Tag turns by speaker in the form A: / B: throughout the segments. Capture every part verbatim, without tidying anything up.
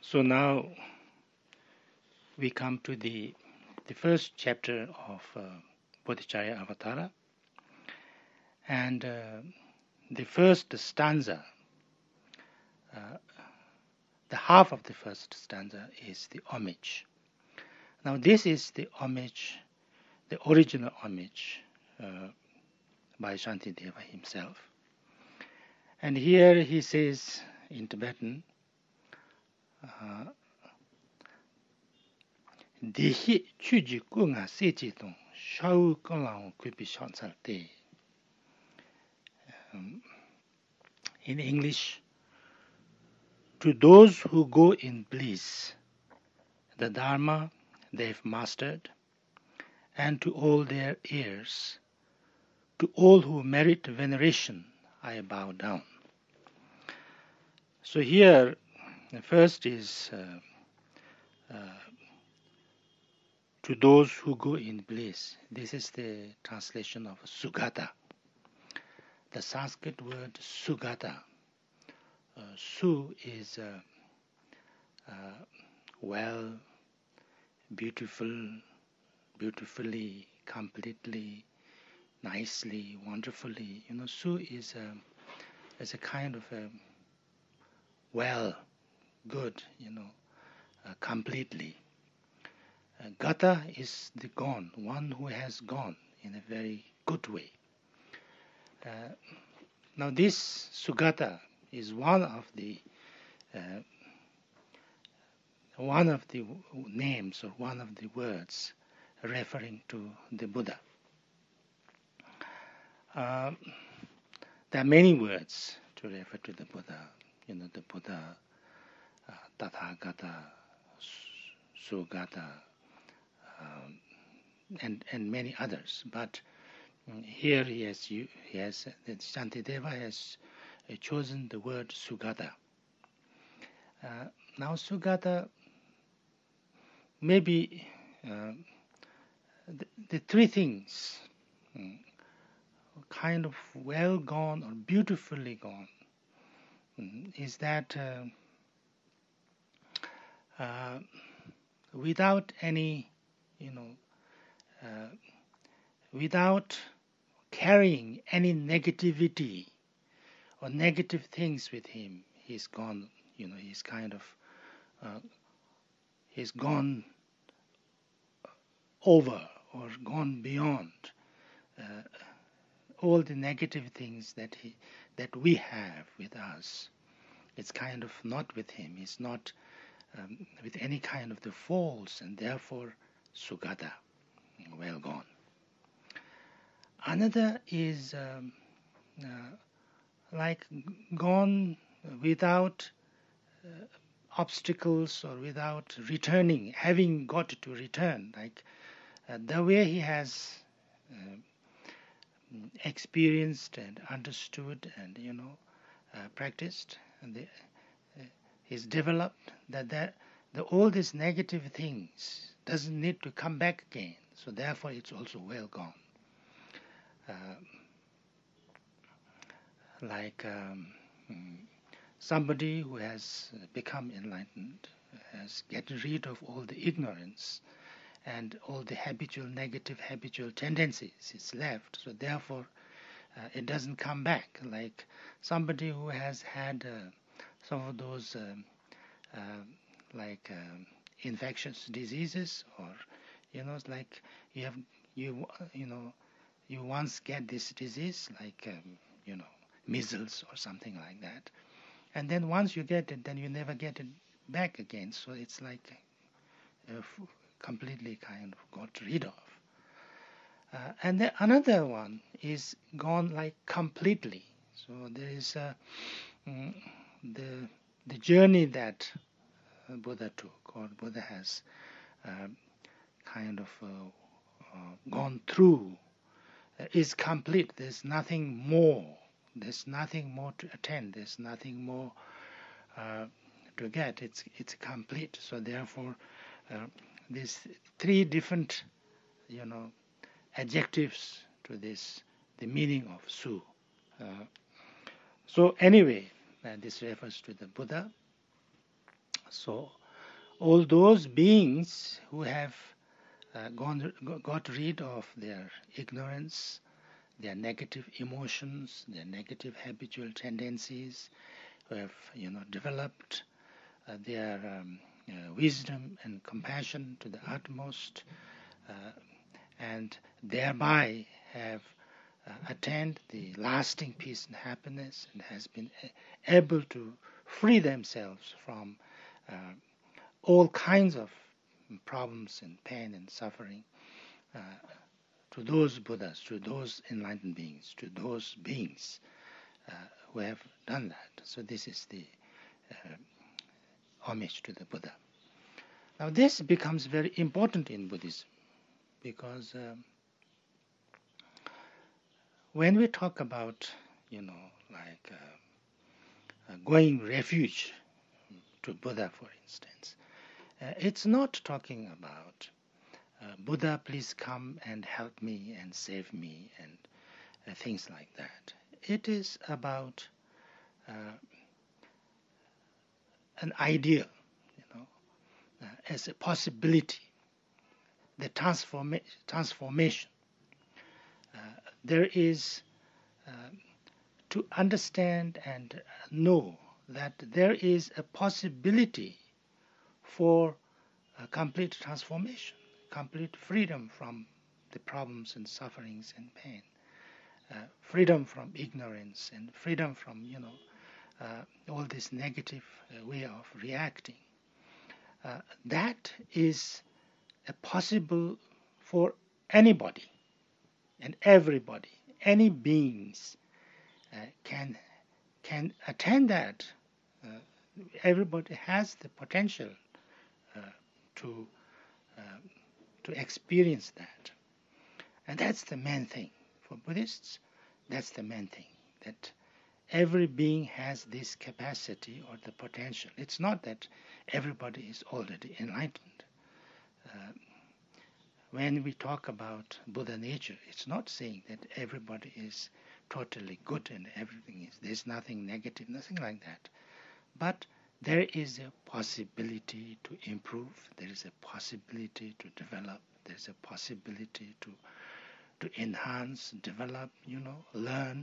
A: So now we come to the the first chapter of uh, Bodhicharya Avatara, and uh, the first stanza, uh, the half of the first stanza is the homage. Now this is the homage, the original homage uh, by Shantideva himself. And here he says in Tibetan, Dehi chuji kunga sechi tong shau konglang kupi shansalte. In English, to those who go in bliss, the Dharma they've mastered, and to all their heirs, to all who merit veneration, I bow down. So here, the first is uh, uh, to those who go in bliss. This is the translation of Sugata. The Sanskrit word Sugata. Uh, Su is uh, uh, well, beautiful, beautifully, completely, nicely, wonderfully. You know, Su is a, is a kind of a well, good, you know, uh, completely. Uh, Gata is the gone, one who has gone in a very good way. Uh, now this Sugata is one of the uh, one of the names or one of the words referring to the Buddha. Uh, there are many words to refer to the Buddha. You know, the Buddha, uh, Tathagata, Sugata, um, and and many others. But um, here he has he has Shantideva has uh, chosen the word Sugata. Uh, now Sugata, maybe uh, the, the three things, um, kind of well gone or beautifully gone, um, is that uh, uh, without any, you know, uh, without carrying any negativity or negative things with him, he's gone, you know, he's kind of, uh, he's gone over or gone beyond uh, all the negative things that he, that we have with us. It's kind of not with him. It's not um, with any kind of the faults, and therefore Sugata, well gone. Another is um, uh, like gone without uh, obstacles or without returning, having got to return, like uh, the way he has uh, experienced and understood and, you know, uh, practiced, and the, uh, he's developed that, that the, all these negative things doesn't need to come back again. So therefore it's also well gone. Uh, like um, somebody who has become enlightened, has gotten rid of all the ignorance and all the habitual, negative habitual tendencies is left. So therefore uh, it doesn't come back. Like somebody who has had uh, some of those um, uh, like um, infectious diseases, or, you know, it's like you have, you, you know, you once get this disease, like, um, you know, measles or something like that. And then once you get it, then you never get it back again. So it's like uh, completely kind of got rid of. Uh, and then another one is gone like completely. So there is uh, mm, the the journey that uh, Buddha took, or Buddha has uh, kind of uh, uh, gone through, uh, is complete. There's nothing more. There's nothing more to attend. There's nothing more uh, to get. It's it's complete. So therefore, uh, these three different, you know, adjectives to this, the meaning of Su. Uh, so anyway, uh, this refers to the Buddha. So all those beings who have uh, gone, got rid of their ignorance, their negative emotions, their negative habitual tendencies, who have, you know, developed uh, their um, uh, wisdom and compassion to the utmost, uh, and thereby have uh, attained the lasting peace and happiness, and has been able to free themselves from uh, all kinds of problems and pain and suffering. Uh, to those Buddhas, to those enlightened beings, to those beings uh, who have done that. So this is the uh, homage to the Buddha. Now this becomes very important in Buddhism because um, when we talk about, you know, like uh, uh, going refuge to Buddha, for instance, uh, it's not talking about uh, Buddha, please come and help me and save me and uh, things like that. It is about uh, an ideal, you know, uh, as a possibility, the transforma- transformation. Uh, there is uh, to understand and know that there is a possibility for a complete transformation, complete freedom from the problems and sufferings and pain, uh, freedom from ignorance and freedom from, you know, uh, all this negative uh, way of reacting. Uh, that is a possible for anybody and everybody. Any beings uh, can can attain that. Uh, everybody has the potential uh, to uh, to experience that, and that's the main thing for Buddhists. That's the main thing, that every being has this capacity or the potential. It's not that everybody is already enlightened. Uh, when we talk about Buddha nature, it's not saying that everybody is totally good and everything is, there's nothing negative, nothing like that. But there is a possibility to improve, there is a possibility to develop, there's a possibility to to enhance, develop, you know, learn,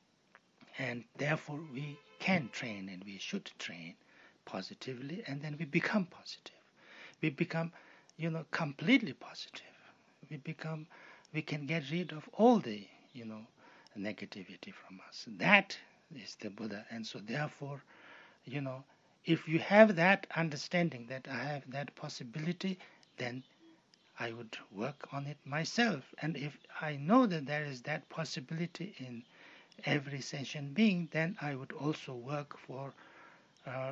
A: and therefore we can train and we should train positively, and then we become positive. We become, you know, completely positive. We become, we can get rid of all the, you know, negativity from us. That is the Buddha, and so therefore, you know, if you have that understanding that I have that possibility, then I would work on it myself. And if I know that there is that possibility in every sentient being, then I would also work for uh,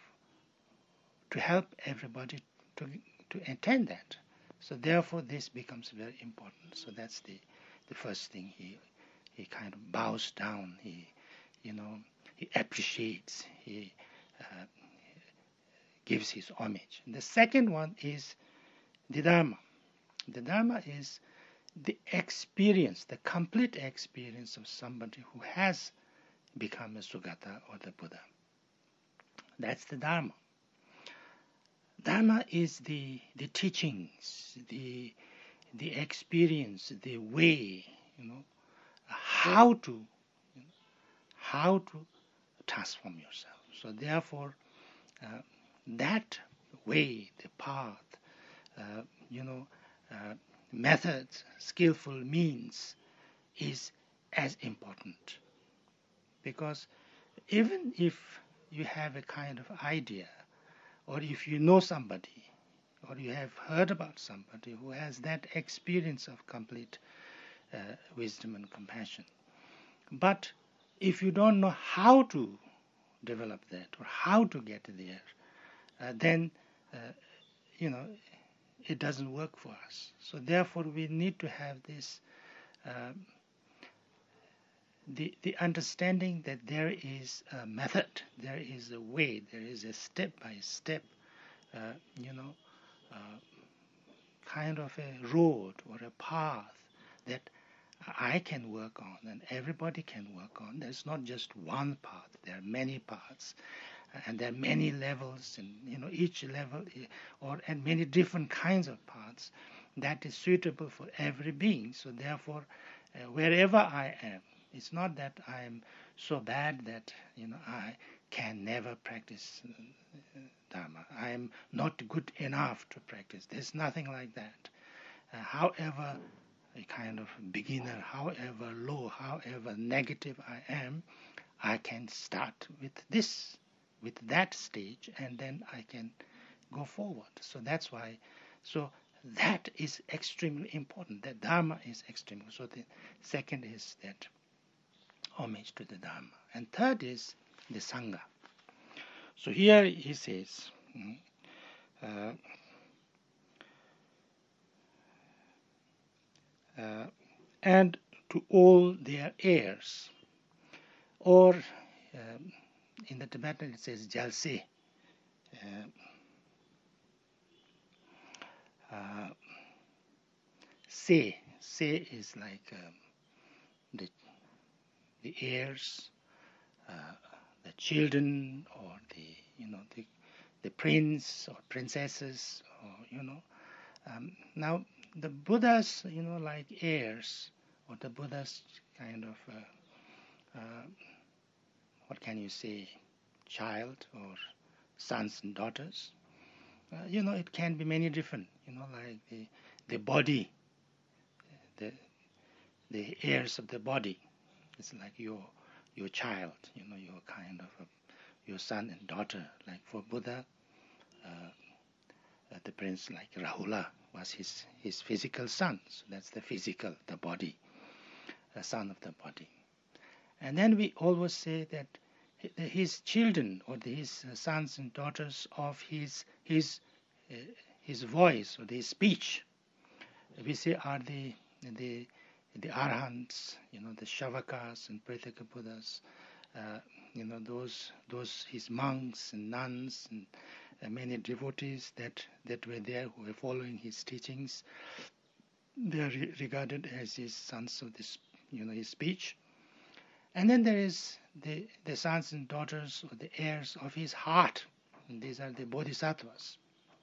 A: to help everybody to to attain that. So therefore, this becomes very important. So that's the the first thing. He he kind of bows down. He you know he appreciates. He uh, gives his homage. And the second one is the Dharma. The Dharma is the experience, the complete experience of somebody who has become a Sugata or the Buddha. That's the Dharma. Dharma is the the teachings, the the experience, the way, you know, how to you know, how to transform yourself. So therefore, uh, that way, the path, uh, you know, uh, methods, skillful means is as important, because even if you have a kind of idea, or if you know somebody, or you have heard about somebody who has that experience of complete uh, wisdom and compassion, but if you don't know how to develop that or how to get there, uh, then uh, you know it doesn't work for us. So therefore, we need to have this uh, the the understanding that there is a method, there is a way, there is a step by step, uh, you know, uh, kind of a road or a path that I can work on and everybody can work on. There's not just one path, there are many paths. and there are many levels, and you know each level or and many different kinds of paths that is suitable for every being. So therefore, uh, wherever I am, it's not that I am so bad that you know I can never practice uh, Dharma. I am not good enough to practice. There's nothing like that. Uh, however a kind of beginner, however low, however negative I am, I can start with this, with that stage, and then I can go forward. So that's why, so that is extremely important. The Dharma is extremely. So the second is that homage to the Dharma. And third is the Sangha. So here he says, uh, uh, and to all their heirs, or um, in the Tibetan it says Jalse. Uh, uh, Se, Se is like um, the the heirs, uh, the children, or the you know the the prince or princesses, or you know. Um, now the Buddha's you know like heirs, or the Buddha's kind of uh, uh, what can you say, child or sons and daughters. Uh, you know, it can be many different. You know, like the the body, the the heirs of the body. It's like your your child. You know, your kind of a, your son and daughter. Like for Buddha, uh, uh, the prince like Rahula was his his physical son. So that's the physical, the body, the son of the body. And then we always say that his children or his sons and daughters of his his uh, his voice or his speech, we say are the the the arhants, you know, the shavakas and prataka buddhas, uh, you know, those those his monks and nuns and uh, many devotees that that were there who were following his teachings. They are re- regarded as his sons of this, you know, his speech. And then there is the, the sons and daughters or the heirs of his heart. And these are the bodhisattvas.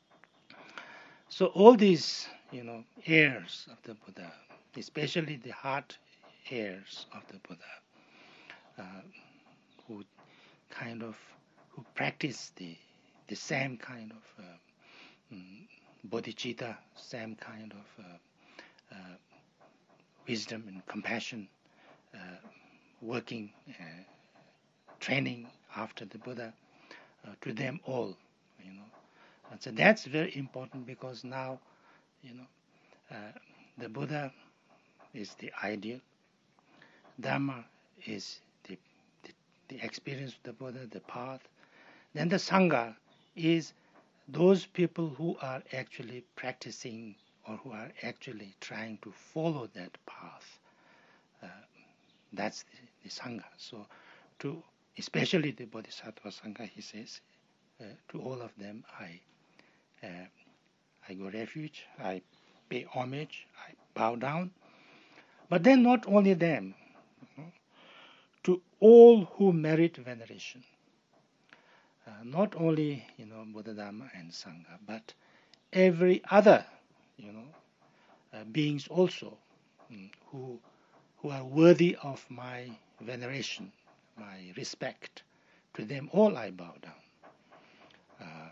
A: So all these, you know, heirs of the Buddha, especially the heart heirs of the Buddha, uh, who kind of, who practice the, the same kind of uh, um, bodhicitta, same kind of uh, uh, wisdom and compassion, uh, working, uh, training after the Buddha, uh, to them all, you know. And so that's very important because now, you know, uh, the Buddha is the ideal, Dharma is the, the, the experience of the Buddha, the path. Then the Sangha is those people who are actually practicing or who are actually trying to follow that path. Uh, that's the, the Sangha. So to especially the Bodhisattva Sangha, he says, uh, to all of them I uh, I go refuge, I pay homage, I bow down. But then not only them, you know, to all who merit veneration. Uh, not only, you know, Buddha, Dhamma and Sangha, but every other, you know, uh, beings also mm, who who are worthy of my veneration, my respect. To them all I bow down. Uh,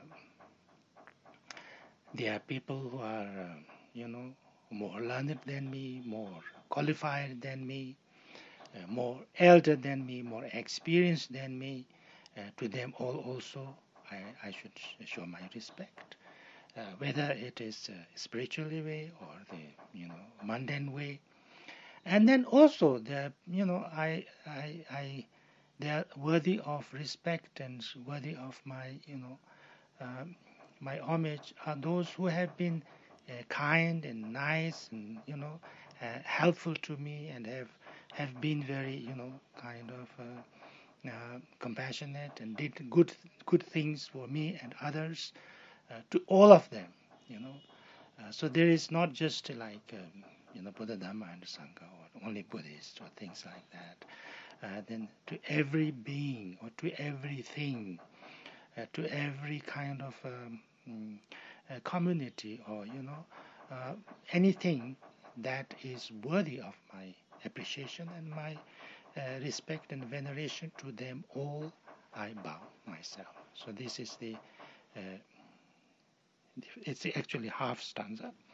A: there are people who are, uh, you know, more learned than me, more qualified than me, uh, more elder than me, more experienced than me. Uh, to them all also I, I should show my respect. Uh, whether it is uh, spiritually way or the, you know, mundane way. And then also the, you know, I, I, I, they are worthy of respect and worthy of my, you know, um, my homage are those who have been uh, kind and nice and, you know, uh, helpful to me and have have been very, you know, kind of uh, uh, compassionate and did good good things for me and others, uh, to all of them, you know. Uh, so there is not just like um, you know, Buddha, Dhamma and Sangha or only Buddhists or things like that. Uh, then to every being or to everything, uh, to every kind of um, mm, uh, community, or you know uh, anything that is worthy of my appreciation and my uh, respect and veneration. To them all I bow myself. So this is the uh, it's actually half stanza.